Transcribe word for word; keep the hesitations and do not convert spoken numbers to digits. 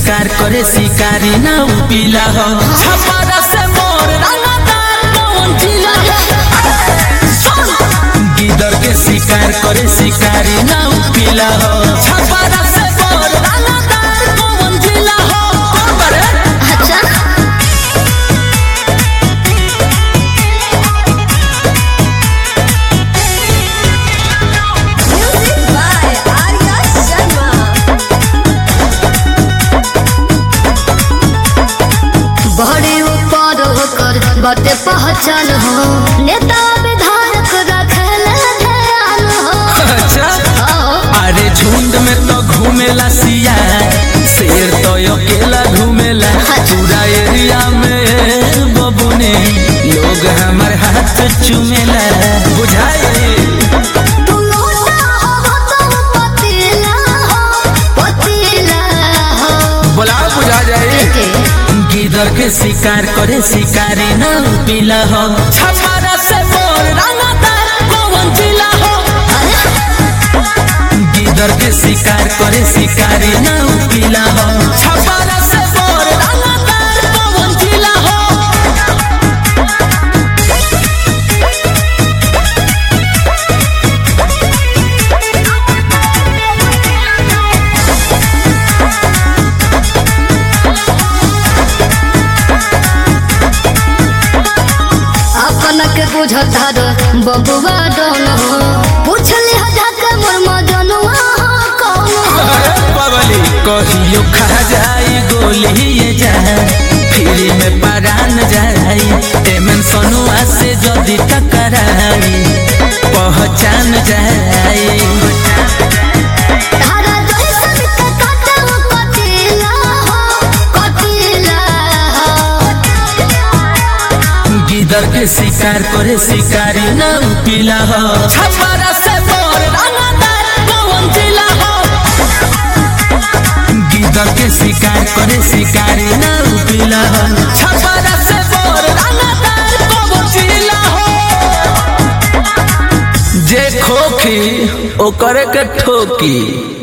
शिकार करे शिकारी ना उपिला हो छपारा से मोर रंगदार कौन जिला गिदर के शिकार करे शिकारी ना उपिला हो छपारा से मोर रंगदार कौन जिला हो अच्छा बड़े ऊपर होकर बटे पहचान हो नेता विधायक रखल ध्यान हो अच्छा अरे झुंड में तो घूमेला सिया शेर तो अकेला घूमेला पूरा एरिया में बबुने लोग हमार हाथ चूमेला बुझाए तू लोटा हो तो पतीला हो पतीला हो बोला बुझा जाए गिदर के शिकार करे शिकारी ना पीला हो छपारा से मोर रंगदार कौन जिला हो गिदर के शिकार करे शिकारी ना पीला हो छपारा से मोर रंगदार कौन जिला हो के बुझता बबुआ डोन हो पूछले हजाक मोर मजनुआ कौन हो पवली कहियो खा जाई गोली ये जाए फिर में परान जाई एमन सनुआ से जदी टकराई पहचान जाई तारा जैसन के काटो कटिला हो कटिला हो गिदर के शिकार करे शिकारी ना पीला हो छपारा से मोर रंगदार कौन जिला हो गिदर के शिकार करे शिकारी ना पीला हो छपारा से मोर रंगदार कौन जिला हो जे खोखी ओकरे के ठोकी।